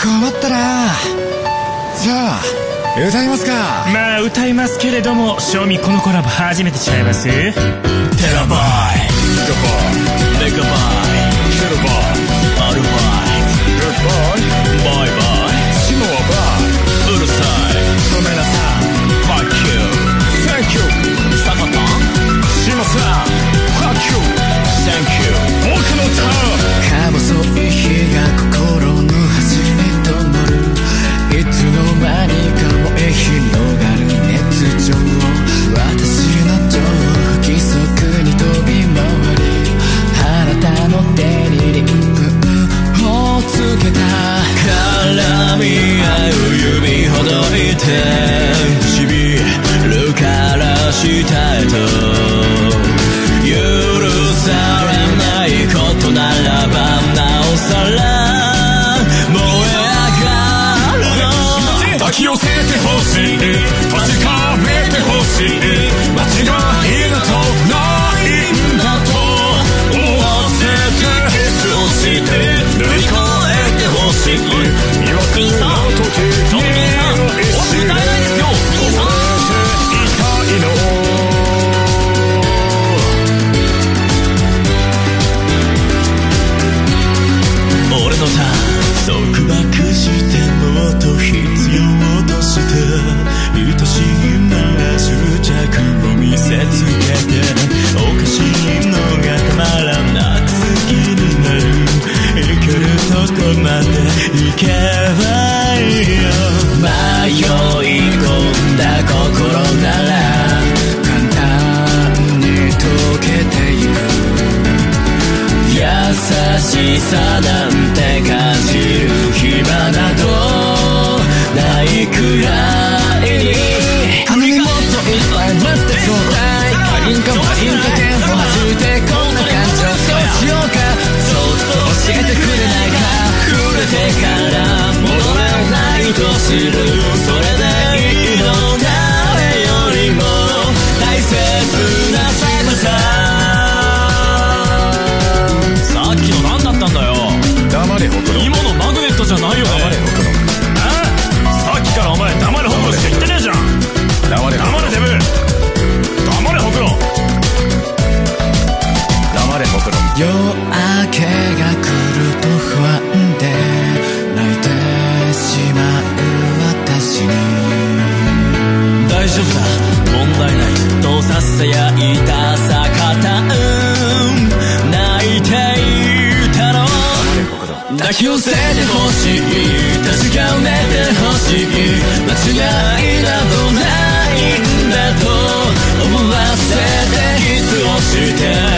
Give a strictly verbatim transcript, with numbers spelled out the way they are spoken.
困ったな。じゃあ歌いますか。 まあ歌いますけれども、正味このコラボ初めてちゃいます。テラバイ、ギガバイ、メガバイ、キロバイ、アルバイ、グッバイ、バイバイ、シモはバイ、うるさい、ごめんなさい、Fuck you、Thank you、サカタン、シモさん、Fuck you、Thank you、僕のターン。か細い日が心の端に灯る。いつの間にか燃え広がる熱情を、私の情不規則に飛び回り、あなたの手にリップをつけた。絡み合う指ほどいてしびるからしたへと、許されないことならばなおさら燃え抱き寄せてほしい、確かめてほしい、間違いなどないんだと思わせてキスをして乗り越えてほしい。魅惑の時にちょっと兄さん僕歌えないですよ兄さん。痛いの俺のターン束縛してもっと必要として愛しいな執着を見せつけて、おかしいのがたまらなく好きになる。生きるとこまで行けばいいよ。迷い込んだ心なら簡単に溶けてゆく。優しさなんて感じる暇などないくらいに、君にもっといっぱい待ってちょうだい。マリンかマリンかテンポ弾いてこんな感情どうしようか、ちょっと教えてくれないか。触れてから戻れないと知る、それでいいの誰よりも大切な寒さ。さっきの何だったんだよ。黙れほくろ。今のマグネットじゃないよね。黙れほくろ。さっきからお前黙れほくろしか言ってねえじゃん。黙れ黙れデブ、黙れほくろ、黙れほくろ。夜明けが来ると不安で泣いてしまう私に、大丈夫だ問題ないとささやいた坂田、泣いていたの。抱き寄せてほしい、確かめてほしい、間違いなどないんだと思わせてキスをして